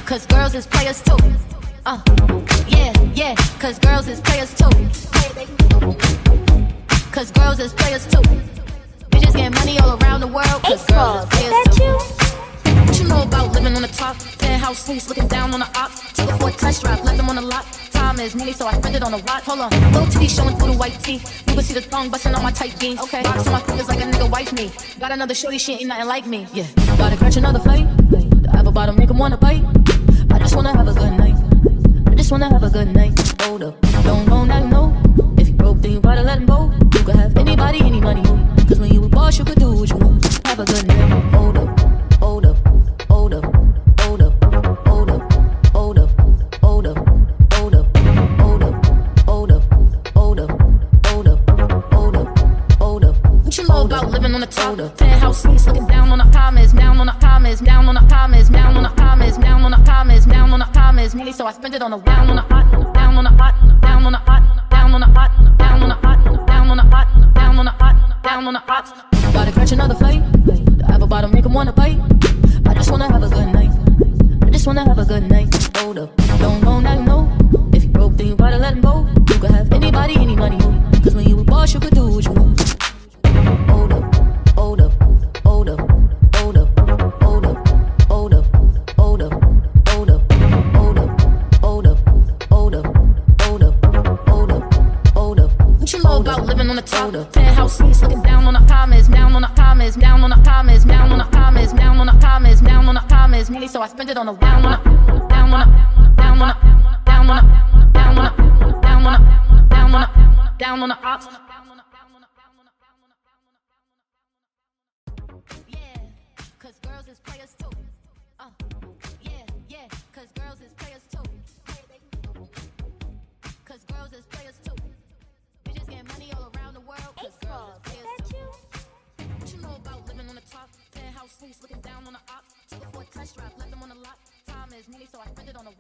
cause girls is players too. Yeah, yeah, cause girls is players too. Cause girls is players too. Bitches getting money all around the world, cause girls is players too. What you know about living on the top? Penthouse suites, looking down on the ops. Took it for a test drive, left them on the lot. Time is money, so I spent it on a watch. Hold on, little titty showing through the white tee. You can see the thong busting on my tight jeans. Okay, rocks on my fingers like a nigga wife me. Got another shorty, she ain't nothing like me. Yeah, gotta catch another fight. The apple bottom make him wanna bite. I just wanna have a good night. I just wanna have a good night. Hold up, don't know now you know. If you broke, then you gotta let him go. You could have anybody, any money, move. Cause when you a boss, you could do what you want. Have a good night. Hold up, hold up, hold up, hold up, hold up, hold up, hold up, hold up, hold up, hold up, hold up, hold up, hold up, hold up. What you know about living on the top? Penthouse suites, looking down on the comments, down on the comments, down on the comments, down on the comments, down on the comments, down on the comments. Money, so I spent it on the down on the hot, down on the hot, down on the hot, down on the hot, down on the hot, down on the hot, down on the hot, down on the hot. Gotta catch another fight. The apple bottom make him wanna bite. I just wanna have a good night. I just wanna have a good night. Hold up, don't know now you know. If you broke, then you gotta let him go. You could have anybody, any money, move. Cause when you a boss, you could do what you want. Hold up, hold up, hold up, hold up, hold up, hold up, hold up, hold up, hold up, hold up, hold up, hold up, hold up, hold up. What you know about living on the top? Penthouse suites, looking down on the comments, down on the comments, down on the comments, down on the comments, down on the comments, down on the comments. Money, so I spent it on the down on the, down on the, down on the, down on the, down on the, down on the, down on the, down on the ops. Yeah, cause girls is players too. Yeah, yeah, cause girls is players too. Cause girls is players too. Bitches getting money all around the world, cause girls is players too. What you know about living on the top? Penthouse suites, looking down on the ops. Took it for a test drive, left them on the lot. Time is money, so I spent it on the